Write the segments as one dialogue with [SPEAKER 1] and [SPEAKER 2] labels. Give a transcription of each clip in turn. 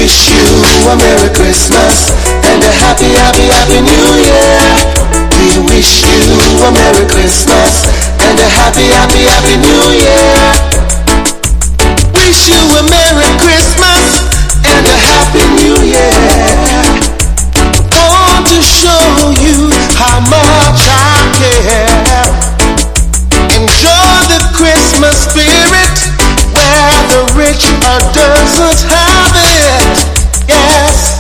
[SPEAKER 1] wish you a Merry Christmas and a happy, happy, happy New Year. We wish you a Merry Christmas and a happy, happy, happy New Year. Wish you a Merry Christmas and a happy New Year. Want to show you how much I care. Enjoy the Christmas spirit where the rich doesn't have it. Yes.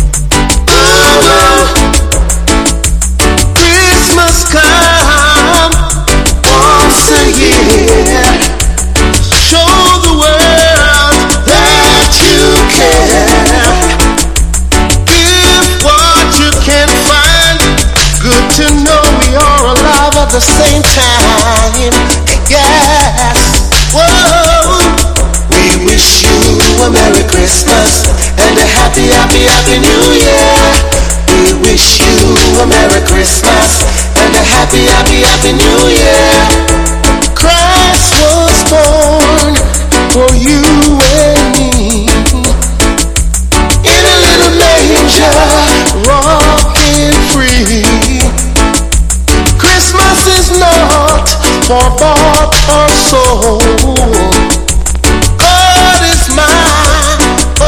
[SPEAKER 1] Ooh, Christmas come once a year. Show the world that you care. Give what you can find. Good to know we are alive at the same time. Yes. Whoa. We wish you a Merry Christmas and a happy, happy, happy New Year. We wish you a Merry Christmas and a happy, happy, happy New Year. Christ was born for you and me in a little manger, rocking free. Christmas is not for bought or sold.